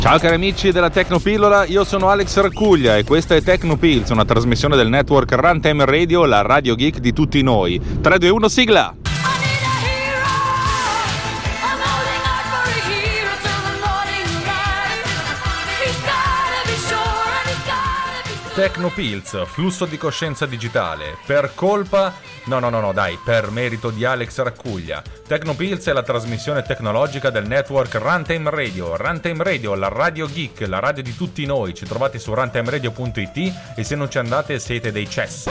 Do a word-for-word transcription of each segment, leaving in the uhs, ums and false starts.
Ciao cari amici della Tecnopillola, io sono Alex Raccuglia e questa è Tecnopills, una trasmissione del network Runtime Radio, la radio geek di tutti noi. tre, due, uno, sigla! Tecnopills, flusso di coscienza digitale, per colpa... No, no, no, no, dai, per merito di Alex Raccuglia. Tecnopills è la trasmissione tecnologica del network Runtime Radio. Runtime Radio, la radio geek, la radio di tutti noi. Ci trovate su runtimeradio punto it e se non ci andate siete dei cessi.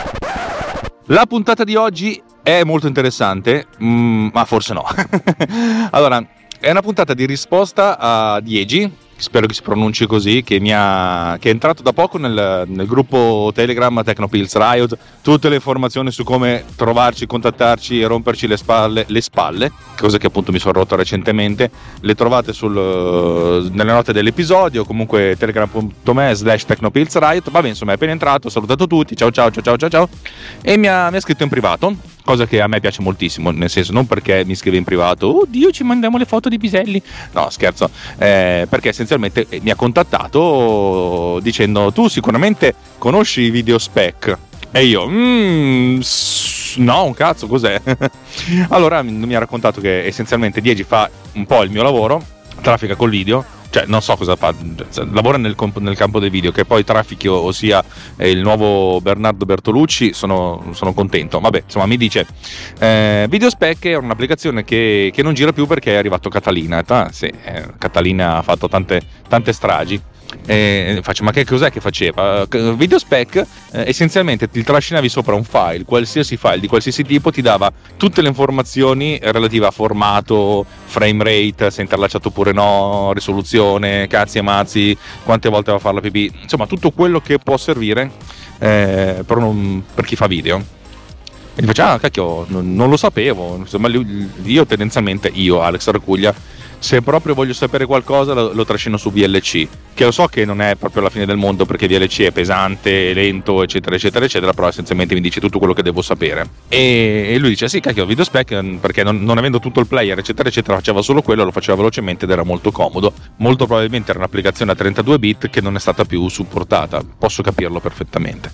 La puntata di oggi è molto interessante, mm, ma forse no. Allora, è una puntata di risposta a Diegi, spero che si pronunci così, che mi ha che è entrato da poco nel, nel gruppo Telegram Tecnopills Riot. Tutte le informazioni su come trovarci, contattarci e romperci le spalle, le spalle, cosa che appunto mi sono rotto recentemente, le trovate sul, nelle note dell'episodio, comunque telegram punto me slash Tecnopills Riot. Vabbè, insomma, è appena entrato, ho salutato tutti, ciao ciao ciao ciao ciao ciao, e mi ha, mi ha scritto in privato, cosa che a me piace moltissimo, nel senso, non perché mi scrive in privato, oddio ci mandiamo le foto di piselli, no scherzo, eh, perché essenzialmente mi ha contattato dicendo tu sicuramente conosci i video spec, e io mm, no, un cazzo, cos'è? Allora mi ha raccontato che essenzialmente Diegi fa un po' il mio lavoro, traffica col video, cioè non so cosa fa, lavora nel, nel campo del video, che poi traffichi, ossia eh, il nuovo Bernardo Bertolucci, sono, sono contento. Vabbè, insomma, mi dice eh, Videospec è un'applicazione che, che non gira più perché è arrivato Catalina. Ah, sì, eh, Catalina ha fatto tante, tante stragi. Eh, faccio, ma che cos'è che faceva? Videospec eh, essenzialmente ti trascinavi sopra un file, qualsiasi file di qualsiasi tipo, ti dava tutte le informazioni relative a formato, frame rate, se è interlacciato oppure no, risoluzione, cazzi e mazzi, quante volte va a fare la pipì, insomma tutto quello che può servire eh, per, un, per chi fa video. E ti faccio, ah cacchio, non, non lo sapevo, insomma io tendenzialmente, io Alex Raccuglia, se proprio voglio sapere qualcosa lo, lo trascino su V L C, che lo so che non è proprio la fine del mondo perché V L C è pesante, lento, eccetera eccetera eccetera, però essenzialmente mi dice tutto quello che devo sapere. E, e lui dice sì cacchio, Videospec, perché non, non avendo tutto il player eccetera eccetera faceva solo quello, lo faceva velocemente ed era molto comodo. Molto probabilmente era un'applicazione a trentadue bit che non è stata più supportata, posso capirlo perfettamente,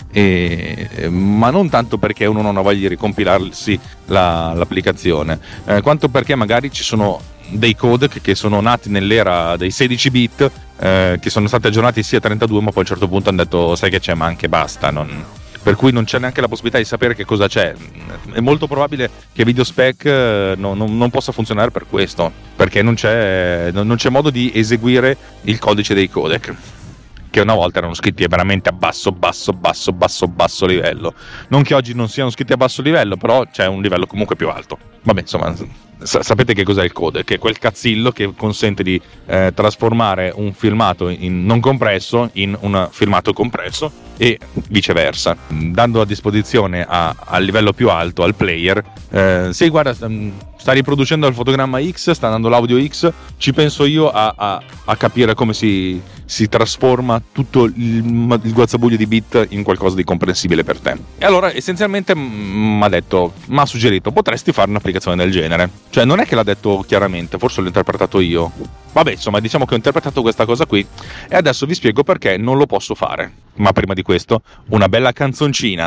e, ma non tanto perché uno non ha voglia di ricompilarsi la, l'applicazione, eh, quanto perché magari ci sono dei codec che sono nati nell'era dei sedici bit, eh, che sono stati aggiornati sia a trentadue, ma poi a un certo punto hanno detto sai che c'è, ma anche basta, non... per cui non c'è neanche la possibilità di sapere che cosa c'è. È molto probabile che Videospec non, non, non possa funzionare per questo, perché non c'è, non c'è modo di eseguire il codice dei codec, che una volta erano scritti veramente a basso, basso, basso, basso, basso livello. Non che oggi non siano scritti a basso livello, però c'è un livello comunque più alto. Vabbè, insomma, sapete che cos'è il codec? Che è quel cazzillo che consente di eh, trasformare un filmato in non compresso in un filmato compresso e viceversa, dando a disposizione a, al livello più alto al player, eh, sì guarda, sta riproducendo il fotogramma X, sta dando l'audio X, ci penso io a, a, a capire come si, si trasforma tutto il, il guazzabuglio di bit in qualcosa di comprensibile per te. E allora essenzialmente mi ha detto, mi ha suggerito, potresti fare un'applicazione del genere. Cioè non è che l'ha detto chiaramente, forse l'ho interpretato io. Vabbè, insomma, diciamo che ho interpretato questa cosa qui e adesso vi spiego perché non lo posso fare. Ma prima di questo, una bella canzoncina.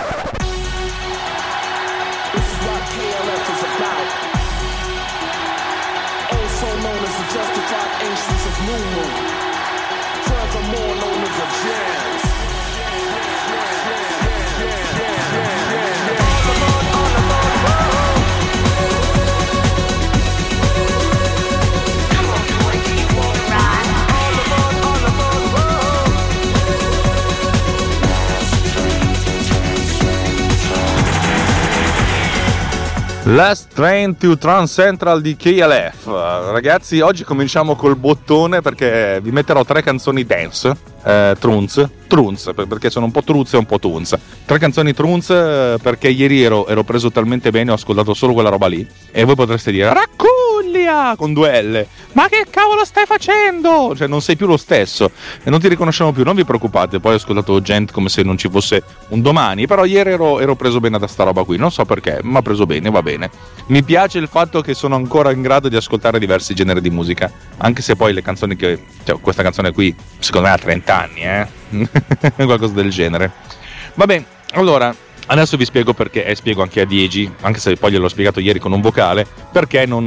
Last Train to Trans Central di K L F. Ragazzi, oggi cominciamo col bottone perché vi metterò tre canzoni dance, eh, trunz, trunz, perché sono un po' truz e un po' tunz. Tre canzoni trunz perché ieri ero, ero preso talmente bene, ho ascoltato solo quella roba lì. E voi potreste dire, Raccuglia, Elia con due L, ma che cavolo stai facendo? Cioè non sei più lo stesso e non ti riconosciamo più. Non vi preoccupate, poi ho ascoltato gente come se non ci fosse un domani, però ieri ero, ero preso bene da sta roba qui, non so perché, ma preso bene, va bene. Mi piace il fatto che sono ancora in grado di ascoltare diversi generi di musica, anche se poi le canzoni che, cioè questa canzone qui secondo me ha trenta anni, eh qualcosa del genere. Vabbè, allora adesso vi spiego perché, e spiego anche a Diegi, anche se poi gliel'ho spiegato ieri con un vocale, perché non,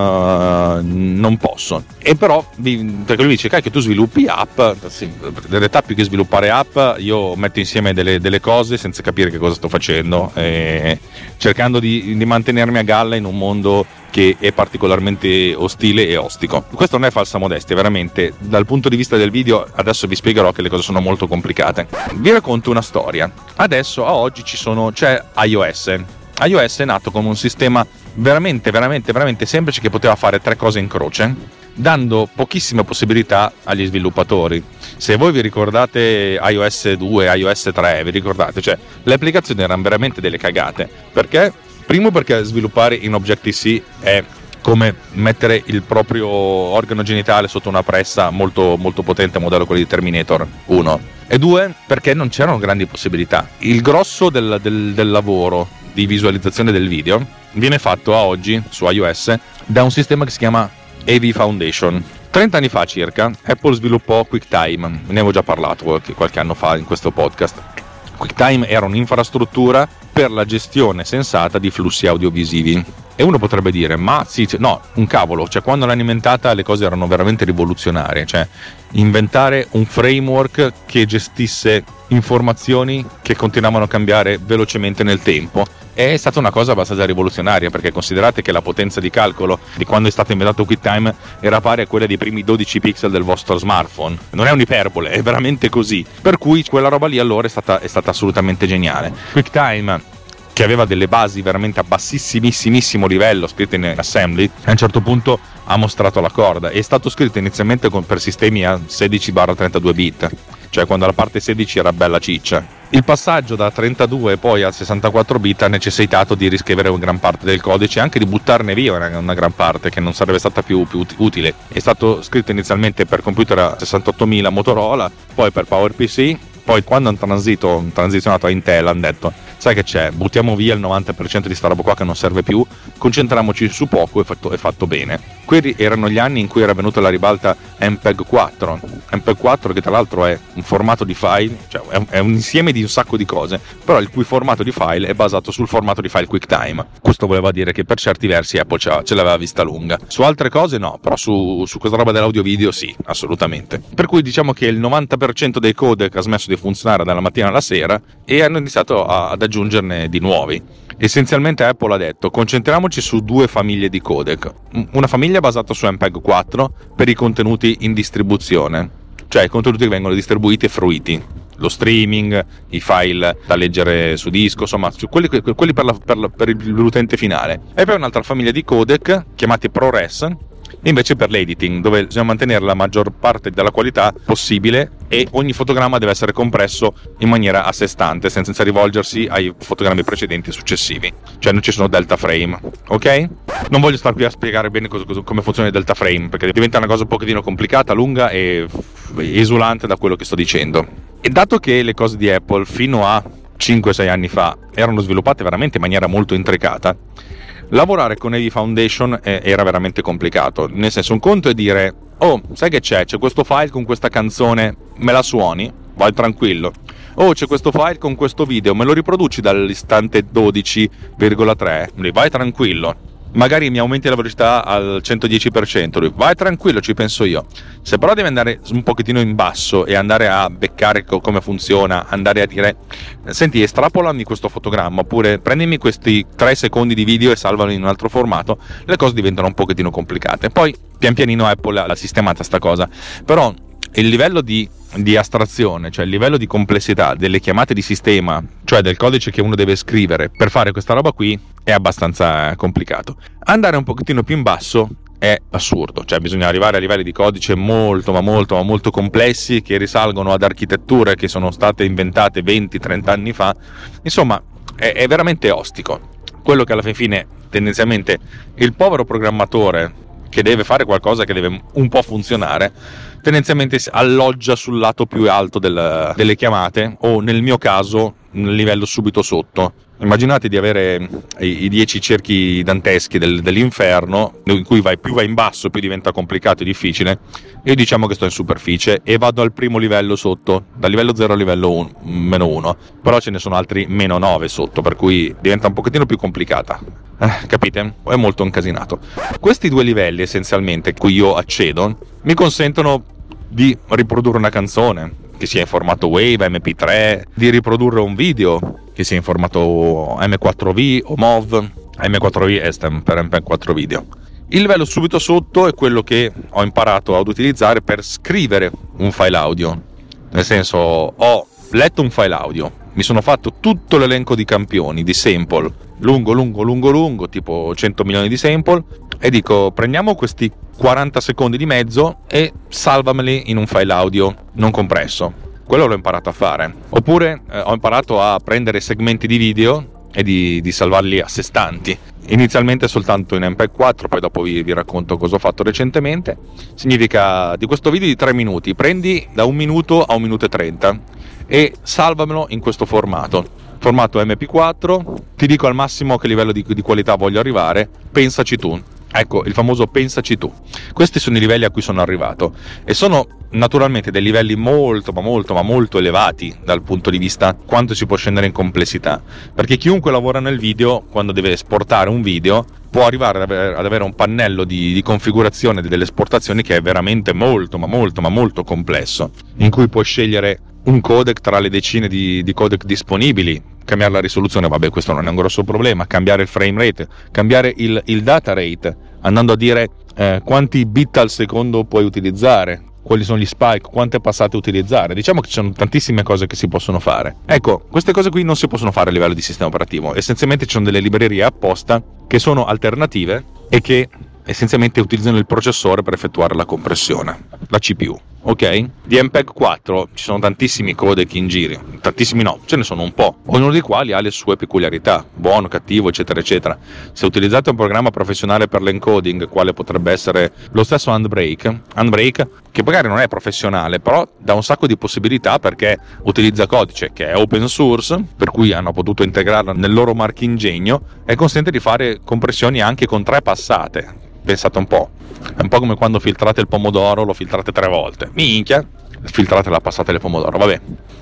uh, non posso. E però, vi, perché lui dice, cacchio, tu sviluppi app, sì, in realtà più che sviluppare app, io metto insieme delle, delle cose senza capire che cosa sto facendo, e cercando di, di mantenermi a galla in un mondo che è particolarmente ostile e ostico. Questo non è falsa modestia, veramente, dal punto di vista del video, adesso vi spiegherò che le cose sono molto complicate. Vi racconto una storia. Adesso, a oggi, ci sono, c'è iOS. iOS è nato come un sistema veramente, veramente, veramente semplice che poteva fare tre cose in croce, dando pochissime possibilità agli sviluppatori. Se voi vi ricordate iOS due, iOS tre, vi ricordate? Cioè, le applicazioni erano veramente delle cagate. Perché? Primo perché sviluppare in Objective-C è come mettere il proprio organo genitale sotto una pressa molto, molto potente, modello quello di Terminator uno. E due, perché non c'erano grandi possibilità. Il grosso del, del, del lavoro di visualizzazione del video viene fatto a oggi su iOS da un sistema che si chiama A V Foundation. trenta anni fa circa Apple sviluppò QuickTime, ne avevo già parlato qualche, qualche anno fa in questo podcast. QuickTime era un'infrastruttura per la gestione sensata di flussi audiovisivi. E uno potrebbe dire, ma sì, no, un cavolo, cioè quando l'hanno inventata le cose erano veramente rivoluzionarie, cioè inventare un framework che gestisse informazioni che continuavano a cambiare velocemente nel tempo è stata una cosa abbastanza rivoluzionaria, perché considerate che la potenza di calcolo di quando è stato inventato QuickTime era pari a quella dei primi dodici pixel del vostro smartphone. Non è un'iperbole, è veramente così. Per cui quella roba lì allora è stata, è stata assolutamente geniale. QuickTime, che aveva delle basi veramente a bassissimissimo livello scritte in assembly, a un certo punto ha mostrato la corda. È stato scritto inizialmente con, per sistemi a sedici trentadue bit, cioè quando la parte sedici era bella ciccia. Il passaggio da trentadue e poi a sessantaquattro bit ha necessitato di riscrivere una gran parte del codice e anche di buttarne via una, una gran parte che non sarebbe stata più, più utile. È stato scritto inizialmente per computer a sessantottomila Motorola, poi per PowerPC, poi quando hanno transito, transizionato a Intel hanno detto, sai che c'è, buttiamo via il novanta per cento di sta roba qua che non serve più, concentriamoci su poco e fatto, e fatto bene. Quelli erano gli anni in cui era venuta la ribalta M P E G quattro, M P E G quattro che tra l'altro è un formato di file, cioè è un, è un insieme di un sacco di cose, però il cui formato di file è basato sul formato di file QuickTime. Questo voleva dire che per certi versi Apple ce, ce l'aveva vista lunga. Su altre cose no, però su, su questa roba dell'audio video sì, assolutamente. Per cui diciamo che il novanta per cento dei codec ha smesso di funzionare dalla mattina alla sera e hanno iniziato a, ad aggiungerne di nuovi. Essenzialmente Apple ha detto, concentriamoci su due famiglie di codec. Una famiglia basata su M P E G quattro per i contenuti in distribuzione, cioè i contenuti che vengono distribuiti e fruiti, lo streaming, i file da leggere su disco, insomma quelli, quelli per, la, per, la, per l'utente finale. E poi un'altra famiglia di codec chiamati ProRes, invece per l'editing, dove bisogna mantenere la maggior parte della qualità possibile e ogni fotogramma deve essere compresso in maniera a sé stante, senza rivolgersi ai fotogrammi precedenti e successivi, cioè non ci sono delta frame, ok? Non voglio star qui a spiegare bene cosa, cosa, come funziona il delta frame, perché diventa una cosa un pochettino complicata, lunga e esulante da quello che sto dicendo. E dato che le cose di Apple fino a cinque sei anni fa erano sviluppate veramente in maniera molto intricata, lavorare con A V Foundation era veramente complicato. Nel senso, un conto è dire, oh, sai che c'è? C'è questo file con questa canzone, me la suoni? Vai tranquillo. Oh, c'è questo file con questo video, me lo riproduci dall'istante dodici virgola tre? Vai tranquillo. Magari mi aumenti la velocità al centodieci per cento, lui, vai tranquillo, ci penso io. Se però devi andare un pochettino in basso e andare a beccare co- come funziona, andare a dire, senti, estrapolami questo fotogramma, oppure prendimi questi tre secondi di video e salvalo in un altro formato, le cose diventano un pochettino complicate. Poi pian pianino Apple ha sistemata sta cosa, però il livello di, di astrazione, cioè il livello di complessità delle chiamate di sistema, cioè del codice che uno deve scrivere per fare questa roba qui, è abbastanza complicato. Andare un pochettino più in basso è assurdo, cioè bisogna arrivare a livelli di codice molto ma molto ma molto complessi che risalgono ad architetture che sono state inventate venti trenta anni fa. Insomma, è, è veramente ostico. Quello che alla fine tendenzialmente il povero programmatore che deve fare qualcosa che deve un po' funzionare, tendenzialmente si alloggia sul lato più alto del, delle chiamate, o nel mio caso nel livello subito sotto. Immaginate di avere i, i dieci cerchi danteschi del, dell'inferno, in cui vai, più vai in basso più diventa complicato e difficile. Io diciamo che sto in superficie e vado al primo livello sotto, dal livello zero al livello uno, meno uno, però ce ne sono altri meno nove sotto, per cui diventa un pochettino più complicata. Eh, capite? È molto incasinato. Questi due livelli essenzialmente, cui io accedo, mi consentono di riprodurre una canzone che sia in formato Wave, M P tre, di riprodurre un video che sia in formato M quattro V o M O V. M quattro V è per M P quattro video. Il livello subito sotto è quello che ho imparato ad utilizzare per scrivere un file audio. Nel senso, ho letto un file audio, mi sono fatto tutto l'elenco di campioni, di sample, lungo, lungo, lungo, lungo, tipo cento milioni di sample, e dico, prendiamo questi quaranta secondi di mezzo e salvameli in un file audio non compresso. Quello l'ho imparato a fare. Oppure eh, ho imparato a prendere segmenti di video e di, di salvarli a sé stanti. Inizialmente soltanto in M P quattro, poi dopo vi, vi racconto cosa ho fatto recentemente. Significa, di questo video di tre minuti, prendi da un minuto a un minuto e trenta e salvamelo in questo formato. Formato M P quattro, ti dico al massimo che livello di, di qualità voglio arrivare, pensaci tu. Ecco, il famoso pensaci tu. Questi sono i livelli a cui sono arrivato e sono naturalmente dei livelli molto ma molto ma molto elevati dal punto di vista quanto si può scendere in complessità, perché chiunque lavora nel video, quando deve esportare un video, può arrivare ad avere, ad avere un pannello di, di configurazione delle esportazioni che è veramente molto ma molto ma molto complesso, in cui puoi scegliere un codec tra le decine di, di codec disponibili, cambiare la risoluzione, vabbè, questo non è un grosso problema, cambiare il frame rate, cambiare il, il data rate, andando a dire eh, quanti bit al secondo puoi utilizzare, quali sono gli spike, quante passate utilizzare. Diciamo che ci sono tantissime cose che si possono fare. Ecco, queste cose qui non si possono fare a livello di sistema operativo. Essenzialmente ci sono delle librerie apposta che sono alternative e che essenzialmente utilizzano il processore per effettuare la compressione, la C P U. Ok? Di M P E G quattro ci sono tantissimi codec in giro, tantissimi no, ce ne sono un po', ognuno dei quali ha le sue peculiarità, buono, cattivo, eccetera, eccetera. Se utilizzate un programma professionale per l'encoding, quale potrebbe essere lo stesso Handbrake, Handbrake, che magari non è professionale, però dà un sacco di possibilità perché utilizza codice che è open source, per cui hanno potuto integrarlo nel loro marchingegno e consente di fare compressioni anche con tre passate. Pensate un po', è un po' come quando filtrate il pomodoro, lo filtrate tre volte. Minchia, filtrate la passata del pomodoro, vabbè.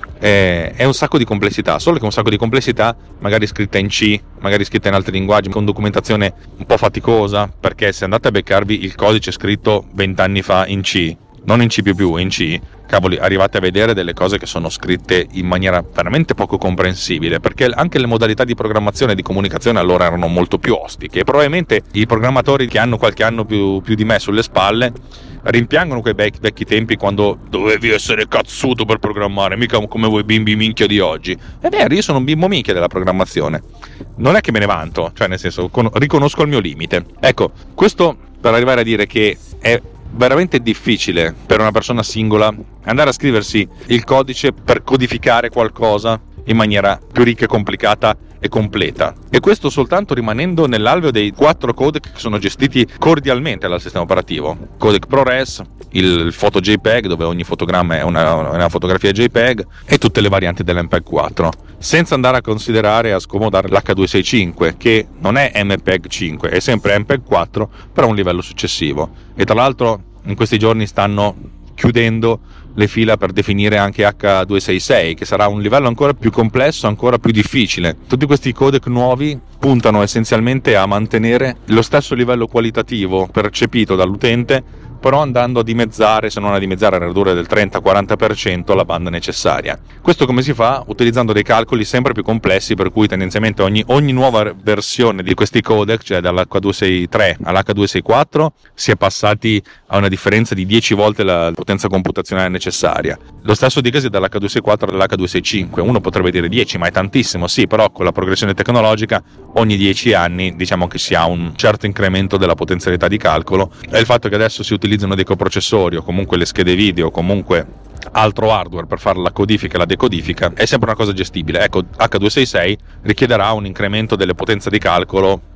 È, è un sacco di complessità, solo che un sacco di complessità magari scritta in C, magari scritta in altri linguaggi, con documentazione un po' faticosa, perché se andate a beccarvi il codice scritto vent'anni fa in C, non in C più più, in C, cavoli, arrivate a vedere delle cose che sono scritte in maniera veramente poco comprensibile, perché anche le modalità di programmazione e di comunicazione allora erano molto più ostiche, e probabilmente i programmatori che hanno qualche anno più, più di me sulle spalle rimpiangono quei vecchi, vecchi tempi quando dovevi essere cazzuto per programmare, mica come voi bimbi minchia di oggi. È vero, io sono un bimbo minchia della programmazione, non è che me ne vanto, cioè nel senso con, riconosco il mio limite. Ecco, questo per arrivare a dire che è veramente difficile per una persona singola andare a scriversi il codice per codificare qualcosa in maniera più ricca e complicata e completa, e questo soltanto rimanendo nell'alveo dei quattro codec che sono gestiti cordialmente dal sistema operativo: codec ProRes, il Photo JPEG dove ogni fotogramma è una, una fotografia JPEG, e tutte le varianti dell'M P E G quattro, senza andare a considerare e a scomodare l'H duecentosessantacinque, che non è M P E G cinque, è sempre M P E G quattro, però un livello successivo. E tra l'altro in questi giorni stanno chiudendo le fila per definire anche H duecentosessantasei, che sarà un livello ancora più complesso, ancora più difficile. Tutti questi codec nuovi puntano essenzialmente a mantenere lo stesso livello qualitativo percepito dall'utente, però andando a dimezzare, se non a dimezzare, a ridurre del trenta quaranta per cento la banda necessaria. Questo come si fa? Utilizzando dei calcoli sempre più complessi, per cui tendenzialmente ogni, ogni nuova versione di questi codec, cioè dall'H duecentosessantatré all'H duecentosessantaquattro, si è passati a una differenza di dieci volte la potenza computazionale necessaria. Lo stesso dicasi dall'H duecentosessantaquattro all'H duecentosessantacinque. Uno potrebbe dire dieci, ma è tantissimo, sì, però con la progressione tecnologica ogni dieci anni diciamo che si ha un certo incremento della potenzialità di calcolo, e il fatto che adesso si utilizzano dei coprocessori o comunque le schede video o comunque altro hardware per fare la codifica e la decodifica è sempre una cosa gestibile. Ecco, H duecentosessantasei richiederà un incremento delle potenze di calcolo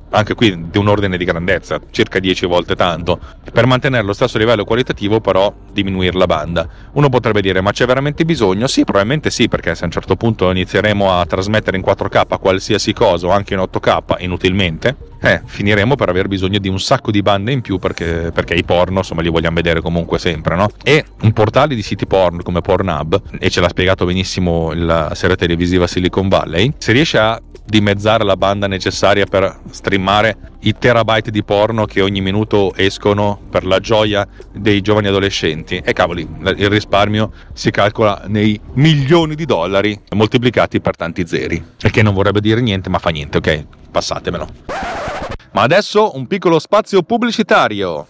anche qui di un ordine di grandezza, circa dieci volte tanto. Per mantenere lo stesso livello qualitativo però diminuire la banda. Uno potrebbe dire, ma c'è veramente bisogno? Sì, probabilmente sì, perché se a un certo punto inizieremo a trasmettere in quattro K qualsiasi cosa o anche in otto K inutilmente, eh, finiremo per aver bisogno di un sacco di bande in più, perché, perché i porno insomma li vogliamo vedere comunque sempre, no? E un portale di siti porno come Pornhub, e ce l'ha spiegato benissimo la serie televisiva Silicon Valley, se riesce a dimezzare la banda necessaria per streamare i terabyte di porno che ogni minuto escono per la gioia dei giovani adolescenti, e cavoli, il risparmio si calcola nei milioni di dollari moltiplicati per tanti zeri, e che non vorrebbe dire niente, ma fa niente, ok? Passatemelo. Ma adesso un piccolo spazio pubblicitario.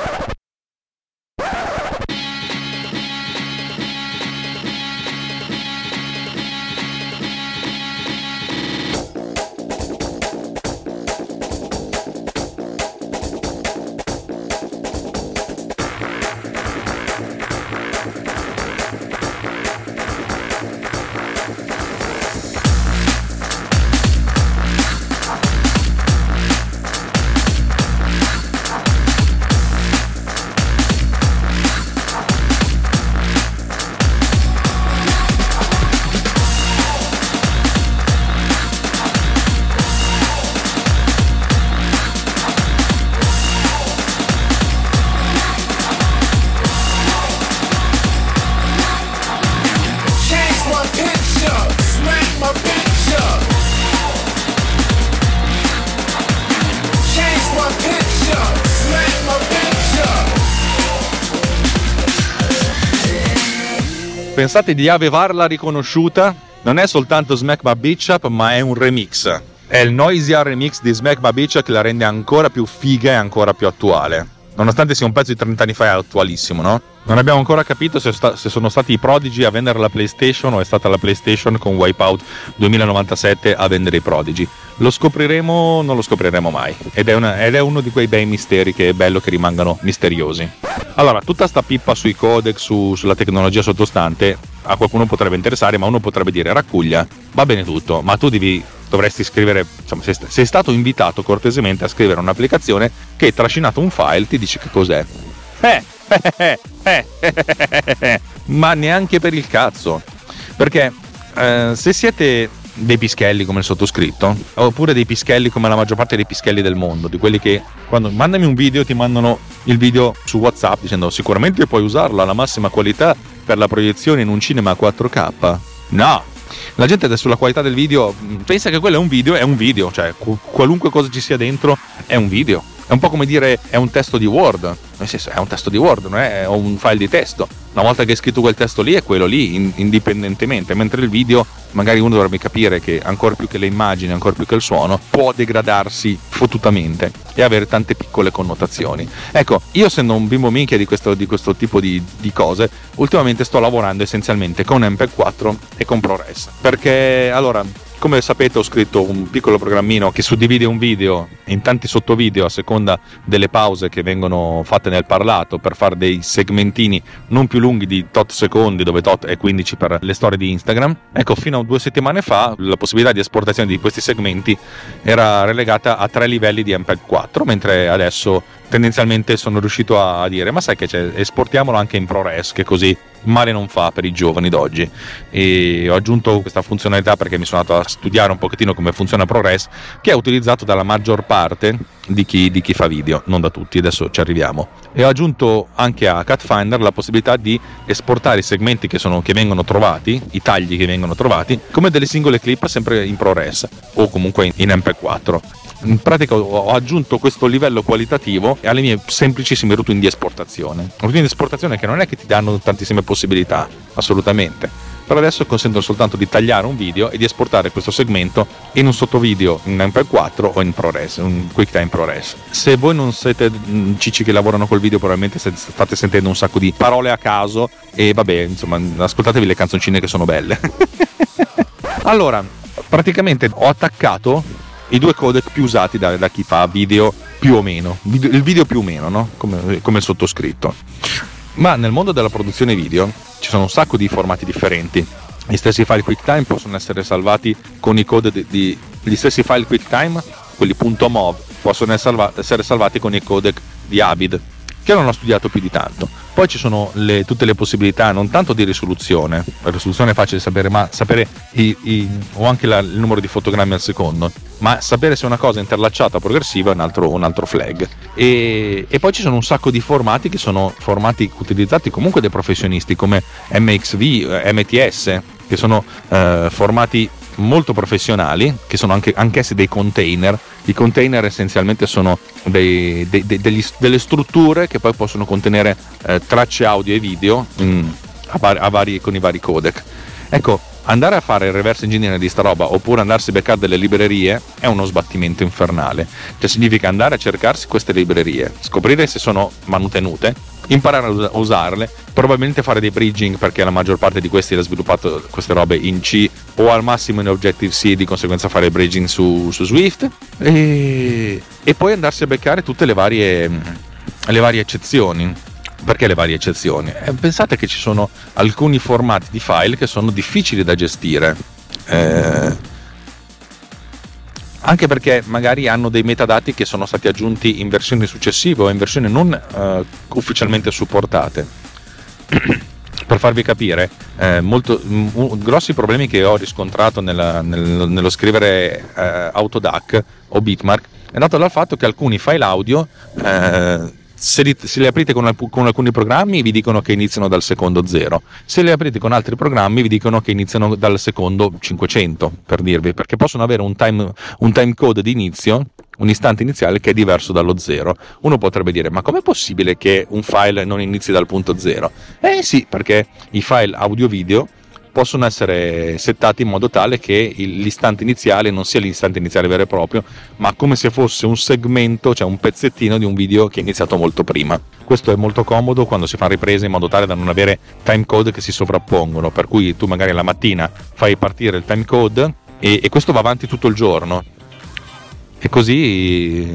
Pensate di avevarla riconosciuta? Non è soltanto Smack My Bitch Up, ma è un remix. È il Noisia remix di Smack My Bitch Up che la rende ancora più figa e ancora più attuale. Nonostante sia un pezzo di trenta anni fa, è attualissimo, no? Non abbiamo ancora capito se, sta- se sono stati i Prodigy a vendere la PlayStation o è stata la PlayStation con Wipeout duemilanovantasette a vendere i Prodigy. Lo scopriremo, non lo scopriremo mai. Ed è, una, ed è uno di quei bei misteri che è bello che rimangano misteriosi. Allora, tutta sta pippa sui codec, su, sulla tecnologia sottostante, a qualcuno potrebbe interessare, ma uno potrebbe dire, Raccuglia, va bene tutto, ma tu devi... dovresti scrivere, insomma, sei, sei stato invitato cortesemente a scrivere un'applicazione che, trascinato un file, ti dice che cos'è. Eh, eh, eh, eh, eh, ma neanche per il cazzo, perché eh, se siete dei pischelli come il sottoscritto, oppure dei pischelli come la maggior parte dei pischelli del mondo, di quelli che quando mandami un video ti mandano il video su WhatsApp dicendo sicuramente puoi usarlo alla massima qualità per la proiezione in un cinema a quattro K, no. La gente sulla qualità del video pensa che quello è un video, è un video, cioè qualunque cosa ci sia dentro è un video. È un po' come dire è un testo di Word, nel senso è un testo di Word, non è un file di testo. Una volta che hai scritto quel testo lì è quello lì, in, indipendentemente, mentre il video magari uno dovrebbe capire che ancora più che le immagini, ancora più che il suono, può degradarsi fottutamente e avere tante piccole connotazioni. Ecco, io essendo un bimbo minchia di questo, di questo tipo di, di cose, ultimamente sto lavorando essenzialmente con M P quattro e con ProRes, perché allora... come sapete ho scritto un piccolo programmino che suddivide un video in tanti sottovideo a seconda delle pause che vengono fatte nel parlato per fare dei segmentini non più lunghi di tot secondi, dove tot è quindici per le storie di Instagram. Ecco, fino a due settimane fa la possibilità di esportazione di questi segmenti era relegata a tre livelli di M P quattro, mentre adesso tendenzialmente sono riuscito a dire ma sai che c'è, esportiamolo anche in ProRes, che così male non fa per i giovani d'oggi. E ho aggiunto questa funzionalità perché mi sono andato a studiare un pochettino come funziona ProRes, che è utilizzato dalla maggior parte di chi, di chi fa video, non da tutti, adesso ci arriviamo. E ho aggiunto anche a CutFinder la possibilità di esportare i segmenti che, sono, che vengono trovati, i tagli che vengono trovati, come delle singole clip sempre in ProRes o comunque in M P quattro. In pratica ho aggiunto questo livello qualitativo alle mie semplicissime routine di esportazione. Routine di esportazione che non è che ti danno tantissime possibilità, assolutamente. Per adesso consentono soltanto di tagliare un video e di esportare questo segmento in un sottovideo in M P quattro o in ProRes, un QuickTime ProRes. Se voi non siete cicci che lavorano col video, probabilmente state sentendo un sacco di parole a caso e vabbè, insomma, ascoltatevi le canzoncine che sono belle. Allora, praticamente ho attaccato i due codec più usati da, da chi fa video più o meno, video, il video più o meno, no? Come, come il sottoscritto. Ma nel mondo della produzione video ci sono un sacco di formati differenti. Gli stessi file QuickTime possono essere salvati con i codec di, di gli stessi file QuickTime, quelli .mov possono essere, salva- essere salvati con i codec di Avid, che non ho studiato più di tanto. Poi ci sono le, tutte le possibilità, non tanto di risoluzione, la risoluzione è facile sapere, ma sapere i, i, o anche la, il numero di fotogrammi al secondo, ma sapere se una cosa è interlacciata o progressiva è un altro, un altro flag. E, e poi ci sono un sacco di formati che sono formati utilizzati comunque dai professionisti, come M X V, M T S, che sono eh, formati molto professionali, che sono anche anch'essi dei container. I container essenzialmente sono dei, dei, dei, degli, delle strutture che poi possono contenere eh, tracce audio e video mh, a vari, a vari, con i vari codec. Ecco, andare a fare il reverse engineering di sta roba oppure andarsi a beccare delle librerie è uno sbattimento infernale. Cioè significa andare a cercarsi queste librerie, scoprire se sono manutenute, imparare a usarle, probabilmente fare dei bridging, perché la maggior parte di questi ha sviluppato queste robe in C o al massimo in Objective-C, di conseguenza fare bridging su, su Swift, e, e poi andarsi a beccare tutte le varie, le varie eccezioni. Perché le varie eccezioni? Eh, pensate che ci sono alcuni formati di file che sono difficili da gestire, eh, anche perché magari hanno dei metadati che sono stati aggiunti in versioni successive o in versioni non eh, ufficialmente supportate. Per farvi capire, eh, molto, m- grossi problemi che ho riscontrato nella, nel, nello scrivere eh, Autodac o Bitmark è dato dal fatto che alcuni file audio, eh, se li, se li aprite con, con alcuni programmi vi dicono che iniziano dal secondo zero, se li aprite con altri programmi vi dicono che iniziano dal secondo cinquecento, per dirvi, perché possono avere un time, un time code di inizio, un istante iniziale che è diverso dallo zero. Uno potrebbe dire: ma com'è possibile che un file non inizi dal punto zero? Eh sì, perché i file audio-video possono essere settati in modo tale che l'istante iniziale non sia l'istante iniziale vero e proprio, ma come se fosse un segmento, cioè un pezzettino di un video che è iniziato molto prima. Questo è molto comodo quando si fa riprese, in modo tale da non avere timecode che si sovrappongono, per cui tu magari la mattina fai partire il timecode e, e questo va avanti tutto il giorno, e così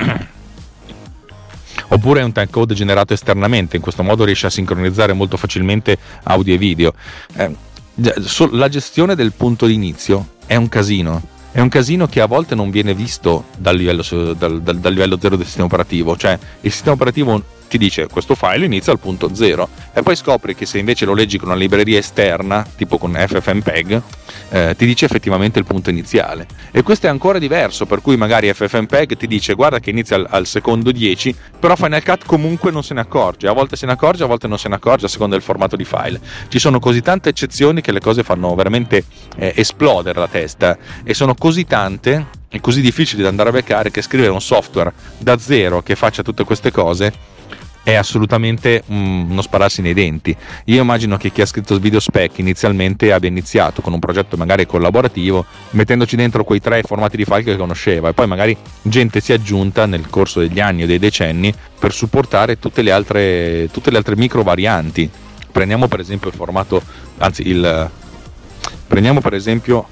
oppure è un timecode generato esternamente, in questo modo riesci a sincronizzare molto facilmente audio e video. Eh, la gestione del punto di inizio è un casino, è un casino che a volte non viene visto dal livello, dal, dal, dal livello zero del sistema operativo. Cioè il sistema operativo ti dice: questo file inizia al punto zero, e poi scopri che se invece lo leggi con una libreria esterna tipo con ffmpeg, eh, ti dice effettivamente il punto iniziale, e questo è ancora diverso, per cui magari ffmpeg ti dice: guarda che inizia al, al secondo dieci, però Final Cut comunque non se ne accorge, a volte se ne accorge, a volte non se ne accorge a seconda del formato di file. Ci sono così tante eccezioni che le cose fanno veramente eh, esplodere la testa, e sono così tante e così difficili da andare a beccare che scrivere un software da zero che faccia tutte queste cose è assolutamente mm, uno spararsi nei denti. Io immagino che chi ha scritto Video Spec inizialmente abbia iniziato con un progetto magari collaborativo, mettendoci dentro quei tre formati di file che conosceva, e poi magari gente si è aggiunta nel corso degli anni o dei decenni per supportare tutte le altre, tutte le altre micro varianti. Prendiamo per esempio il formato, anzi il prendiamo per esempio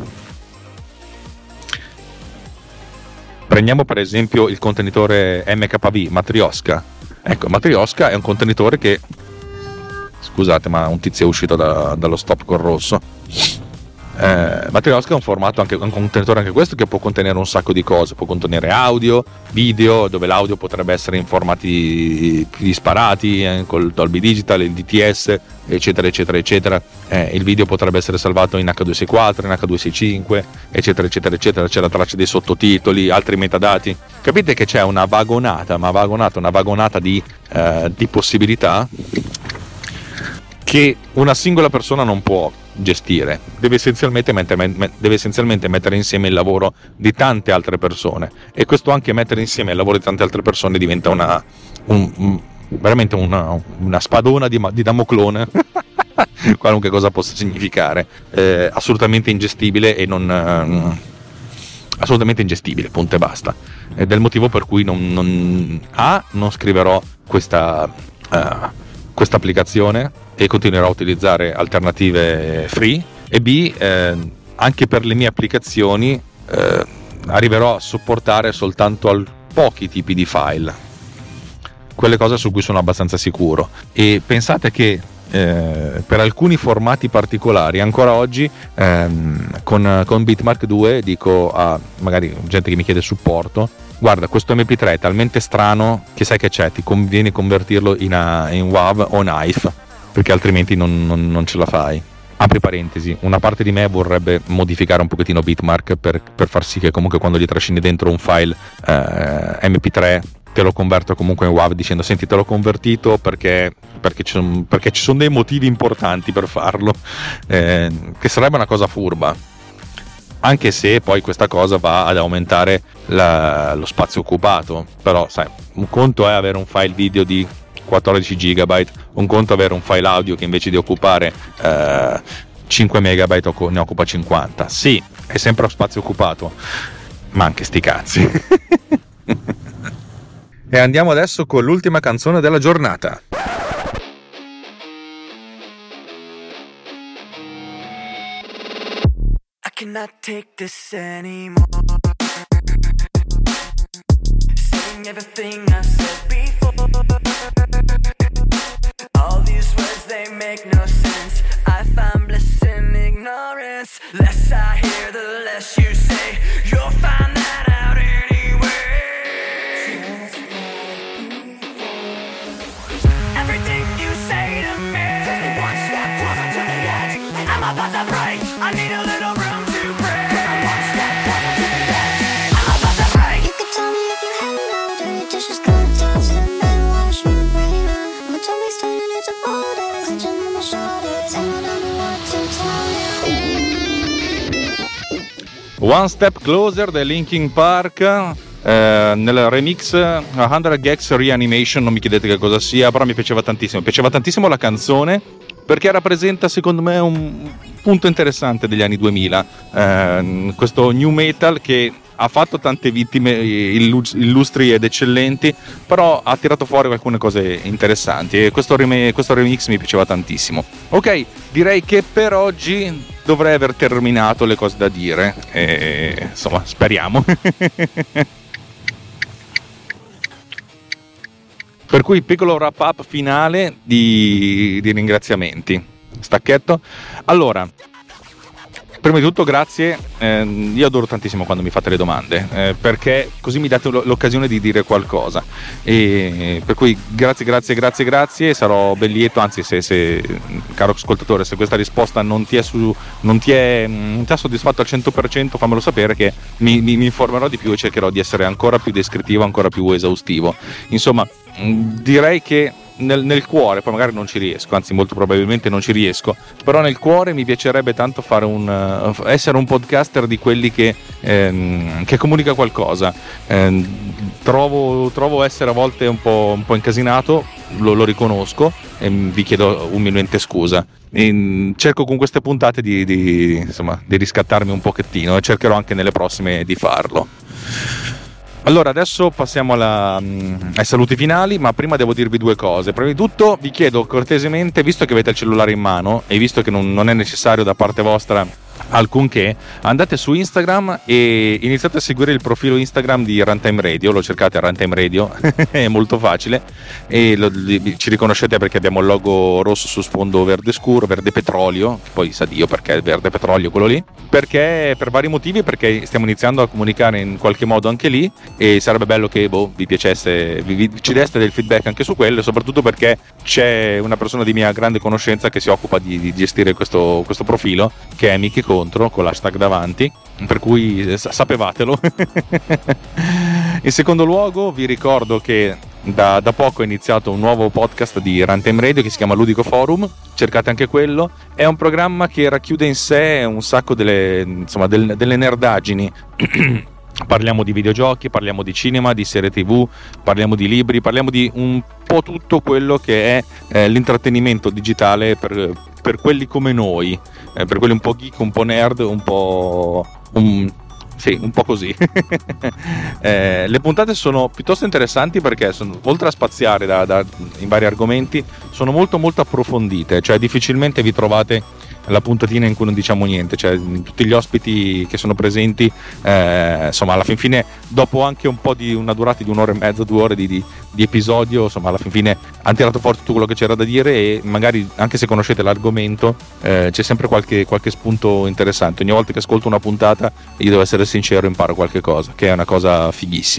prendiamo per esempio il contenitore M K V Matryoshka. Ecco, Matryoshka è un contenitore che, scusate ma un tizio è uscito da, dallo stop col rosso. eh, Matryoshka è un formato, anche un contenitore anche questo, che può contenere un sacco di cose, può contenere audio, video, dove l'audio potrebbe essere in formati disparati, eh, col Dolby Digital, il D T S, eccetera eccetera eccetera. Eh, il video potrebbe essere salvato in H duecentosessantaquattro, in H duecentosessantacinque, eccetera eccetera eccetera. C'è la traccia dei sottotitoli, altri metadati. Capite che c'è una vagonata, ma vagonata, una vagonata di, eh, di possibilità che una singola persona non può gestire. Deve essenzialmente, mettere, deve essenzialmente mettere insieme il lavoro di tante altre persone, e questo anche mettere insieme il lavoro di tante altre persone diventa una un, un, veramente una, una spadona di, di Damoclone qualunque cosa possa significare, eh, assolutamente ingestibile e non eh, assolutamente ingestibile, punto e basta. Ed è il motivo per cui non, non a non scriverò questa uh, questa applicazione e continuerò a utilizzare alternative free, e b eh, anche per le mie applicazioni eh, arriverò a supportare soltanto al pochi tipi di file, quelle cose su cui sono abbastanza sicuro. E pensate che eh, per alcuni formati particolari ancora oggi ehm, con, con Bitmark due dico a magari gente che mi chiede supporto: guarda, questo emme pi tre è talmente strano che sai che c'è, ti conviene convertirlo in, a, in WAV o knife, perché altrimenti non, non, non ce la fai. Apri parentesi, una parte di me vorrebbe modificare un pochettino Bitmark per, per far sì che comunque quando gli trascini dentro un file eh, emme pi tre te lo converto comunque in WAV dicendo senti te l'ho convertito perché, perché, ci, sono, perché ci sono dei motivi importanti per farlo, eh, che sarebbe una cosa furba, anche se poi questa cosa va ad aumentare la, lo spazio occupato. Però sai, un conto è avere un file video di quattordici gigabyte, un conto è avere un file audio che invece di occupare eh, cinque megabyte ne occupa cinquanta. Sì, è sempre lo spazio occupato, ma anche sti cazzi. E andiamo adesso con l'ultima canzone della giornata. I cannot take this anymore. Saying everything I said before. All these words, they make no sense. I find bliss in ignorance. Less I hear, the less you say. You'll find that out anyway. Everything you say to me, one step closer to the edge, and I'm about to break. I need a little room to breathe. One step closer to the edge, I'm about to break. You could tell me if you had no dirty dishes, good toss them and wash my brain. My tummy's turning into boulders, engine on my shoulders, and I don't know what to tell you. One Step Closer dei Linkin Park, eh, nel remix cento Gags Reanimation, non mi chiedete che cosa sia, però mi piaceva tantissimo, mi piaceva tantissimo la canzone perché rappresenta secondo me un punto interessante degli anni duemila, eh, questo new metal che ha fatto tante vittime illustri ed eccellenti, però ha tirato fuori alcune cose interessanti e questo, rem- questo remix mi piaceva tantissimo. Ok, direi che per oggi dovrei aver terminato le cose da dire e, insomma, speriamo. Per cui piccolo wrap up finale di, di ringraziamenti. Stacchetto. Allora, prima di tutto grazie, eh, io adoro tantissimo quando mi fate le domande, eh, perché così mi date l'occasione di dire qualcosa, e per cui grazie grazie grazie grazie, sarò ben lieto, anzi se, se caro ascoltatore, se questa risposta non ti è, su, non ti è, non ti ha soddisfatto al cento per cento, fammelo sapere che mi, mi, mi informerò di più e cercherò di essere ancora più descrittivo, ancora più esaustivo. Insomma, direi che Nel, nel cuore, poi magari non ci riesco, anzi molto probabilmente non ci riesco, però nel cuore mi piacerebbe tanto fare un uh, essere un podcaster di quelli che, ehm, che comunica qualcosa. Eh, trovo, trovo essere a volte un po', un po' incasinato, lo, lo riconosco e vi chiedo umilmente scusa. E cerco con queste puntate di, di, insomma, di riscattarmi un pochettino e cercherò anche nelle prossime di farlo. Allora adesso passiamo alla, ai saluti finali, ma prima devo dirvi due cose. Prima di tutto vi chiedo cortesemente, visto che avete il cellulare in mano e visto che non, non è necessario da parte vostra alcunché, andate su Instagram e iniziate a seguire il profilo Instagram di Runtime Radio, lo cercate a Runtime Radio, è molto facile e lo, ci riconoscete perché abbiamo il logo rosso su sfondo verde scuro, verde petrolio, poi sa Dio perché è verde petrolio quello lì, perché per vari motivi, perché stiamo iniziando a comunicare in qualche modo anche lì e sarebbe bello che boh, vi piacesse, vi, vi, ci deste del feedback anche su quello, e soprattutto perché c'è una persona di mia grande conoscenza che si occupa di, di gestire questo, questo profilo, che è Michi Contro con l'hashtag davanti, per cui sapevatelo. In secondo luogo vi ricordo che da, da poco è iniziato un nuovo podcast di Runtime Radio che si chiama Ludico Forum, cercate anche quello, è un programma che racchiude in sé un sacco delle, insomma, del, delle nerdaggini. Parliamo di videogiochi, parliamo di cinema, di serie tv, parliamo di libri, parliamo di un po' tutto quello che è eh, l'intrattenimento digitale per, per quelli come noi, eh, per quelli un po' geek, un po' nerd, un po'... Un, sì, un po' così. eh, le puntate sono piuttosto interessanti perché sono, oltre a spaziare da, da, in vari argomenti, sono molto molto approfondite, cioè difficilmente vi trovate la puntatina in cui non diciamo niente, cioè tutti gli ospiti che sono presenti, eh, insomma alla fin fine, dopo anche un po' di una durata di un'ora e mezza, due ore di, di, di episodio, insomma alla fin fine hanno tirato fuori tutto quello che c'era da dire e magari anche se conoscete l'argomento eh, c'è sempre qualche, qualche spunto interessante. Ogni volta che ascolto una puntata, io devo essere sincero, imparo qualche cosa, che è una cosa fighissima.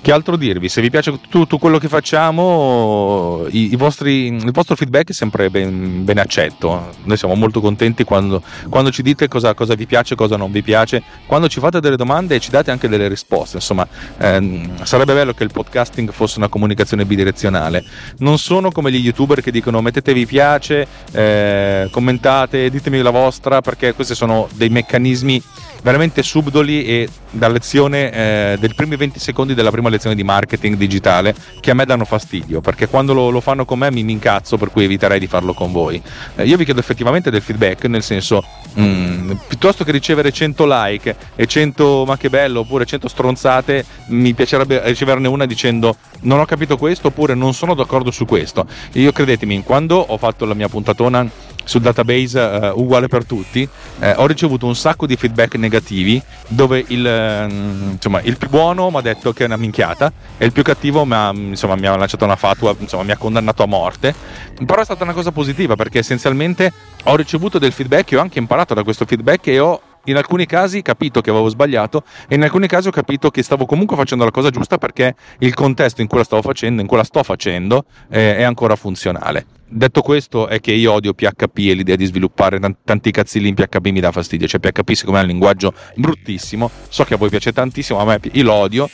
Che altro dirvi? Se vi piace tutto quello che facciamo, i, i vostri, il vostro feedback è sempre ben, ben accetto. Noi siamo molto contenti quando, quando ci dite cosa, cosa vi piace, cosa non vi piace, quando ci fate delle domande e ci date anche delle risposte. Insomma, ehm, sarebbe bello che il podcasting fosse una comunicazione bidirezionale. Non sono come gli youtuber che dicono mettete vi piace, eh, commentate, ditemi la vostra, perché questi sono dei meccanismi veramente subdoli e da lezione eh, dei primi venti secondi della prima lezione di marketing digitale, che a me danno fastidio, perché quando lo, lo fanno con me mi, mi incazzo, per cui eviterei di farlo con voi. Eh, io vi chiedo effettivamente del feedback, nel senso mm, piuttosto che ricevere cento like e cento ma che bello oppure cento stronzate, mi piacerebbe riceverne una dicendo non ho capito questo oppure non sono d'accordo su questo. Io credetemi, quando ho fatto la mia puntatona sul database uh, uguale per tutti, eh, ho ricevuto un sacco di feedback negativi dove il, eh, insomma, il più buono mi ha detto che è una minchiata e il più cattivo mi ha, insomma, mi ha lanciato una fatua, insomma, mi ha condannato a morte. Però è stata una cosa positiva, perché essenzialmente ho ricevuto del feedback e ho anche imparato da questo feedback e ho in alcuni casi capito che avevo sbagliato e in alcuni casi ho capito che stavo comunque facendo la cosa giusta, perché il contesto in cui la stavo facendo, in cui la sto facendo, eh, è ancora funzionale. Detto questo, è che io odio P H P e l'idea di sviluppare tanti cazzilli in P H P mi dà fastidio. Cioè P H P secondo me è un linguaggio bruttissimo, so che a voi piace tantissimo, a me io lo odio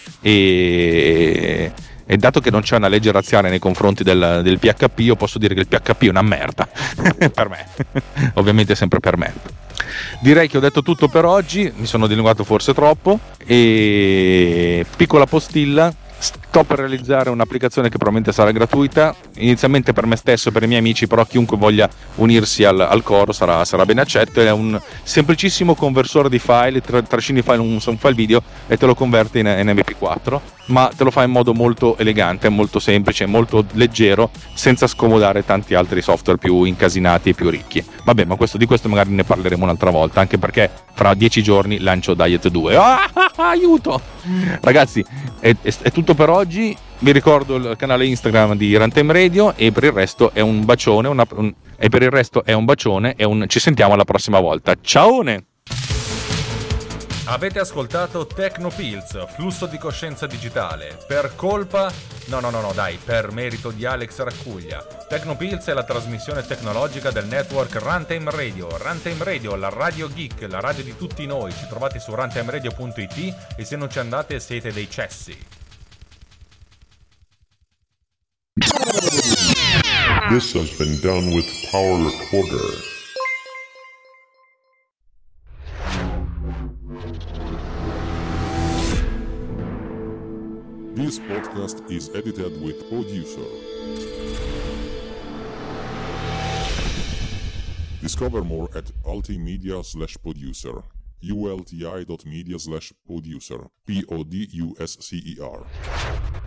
e... e dato che non c'è una legge razziale nei confronti del, del P H P, io posso dire che il P H P è una merda per me, ovviamente sempre per me. Direi che ho detto tutto per oggi, mi sono dilungato forse troppo e piccola postilla, sto per realizzare un'applicazione che probabilmente sarà gratuita, inizialmente per me stesso e per i miei amici, però chiunque voglia unirsi al, al coro sarà, sarà ben accetto. È un semplicissimo conversore di file, tra, trascini file, un, un file video e te lo converte in, in M P quattro, ma te lo fa in modo molto elegante, molto semplice, molto leggero, senza scomodare tanti altri software più incasinati e più ricchi. Vabbè, ma questo, di questo magari ne parleremo un'altra volta, anche perché fra dieci giorni lancio Diet due. Ah, ah, ah, aiuto! Ragazzi, è, è, è tutto per oggi. Vi ricordo il canale Instagram di Runtime Radio e per il resto è un bacione, una, un, e per il resto è un bacione e un ci sentiamo alla prossima volta. Ciaone! Avete ascoltato Tecnopills, flusso di coscienza digitale, per colpa, no no no no dai, per merito di Alex Raccuglia. Tecnopills è la trasmissione tecnologica del network Runtime Radio. Runtime Radio, la radio geek, la radio di tutti noi. Ci trovate su runtimeradio punto it e se non ci andate siete dei cessi. This has been done with Power Recorder. This podcast is edited with Producer. Discover more at ultimedia slash producer. ulti dot media slash producer. P O D U S C E R.